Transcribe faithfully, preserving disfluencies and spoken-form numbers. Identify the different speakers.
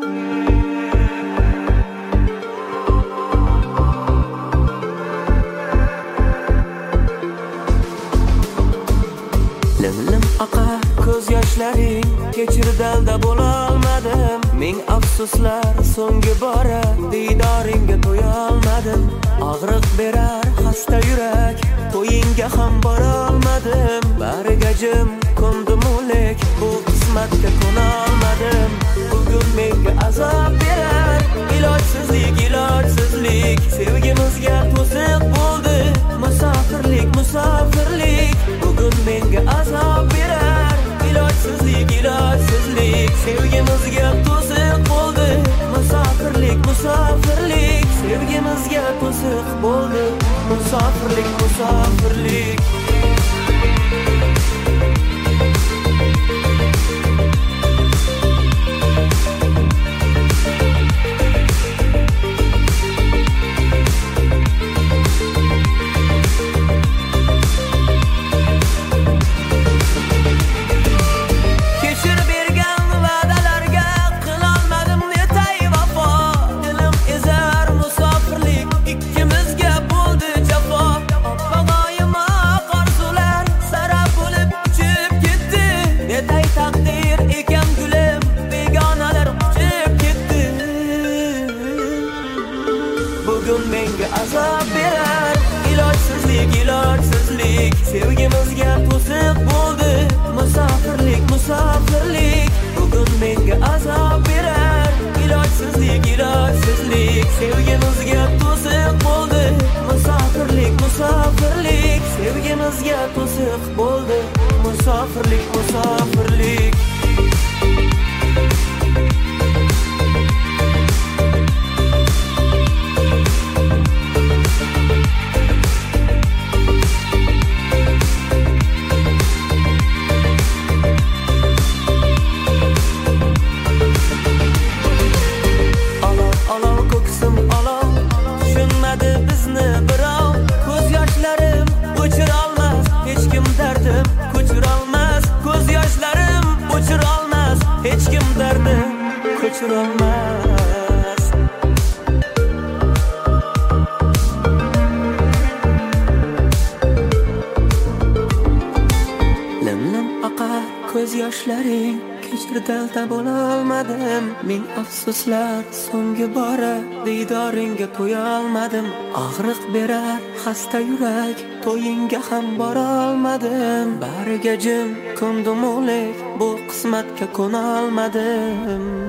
Speaker 1: Lim-lim oqar ko'z yoshlaring, kechir dalda bo'la olmadim. Ming afsuslar so'nggi bora diydoringga to'ya olmadim. Og'riq berar xasta yurak, to'yingga ham bora olmadim. Bariga jim ko'ndim o'lik, bu qismatga ko'na olmadim. Bugun menga azob berar ilojsizlik, ilojsizlik. Sevgimizga to'siq bo'ldi musofirlik, musofirlik. Bugun menga azob berar ilojsizlik, ilojsizlik. Sevgimizga to'siq bo'ldi musofirlik, musofirlik. Sevgimizga to'siq bo'ldi musofirlik, musofirlik. Azob berar ilojsizlik, ilojsizlik. Sevgimizga to'siq bo'ldi musofirlik, musofirlik. Bugun menga azob berar ilojsizlik, ilojsizlik. Sevgimizga to'siq bo'ldi musofirlik, musofirlik. Sevgimizga to'siq bo'ldi musofirlik, musofirlik. Lim-lim oqar ko'z yoshlaring, kechir dalda bo'la olmadim. Ming afsuslar so'nggi bora diydoringga to'ya olmadim. Og'riq berar xasta yurak, to'yingga ham bora olmadim. Bariga jim ko'ndim o'lik, bu qismatga ko'na olmadim.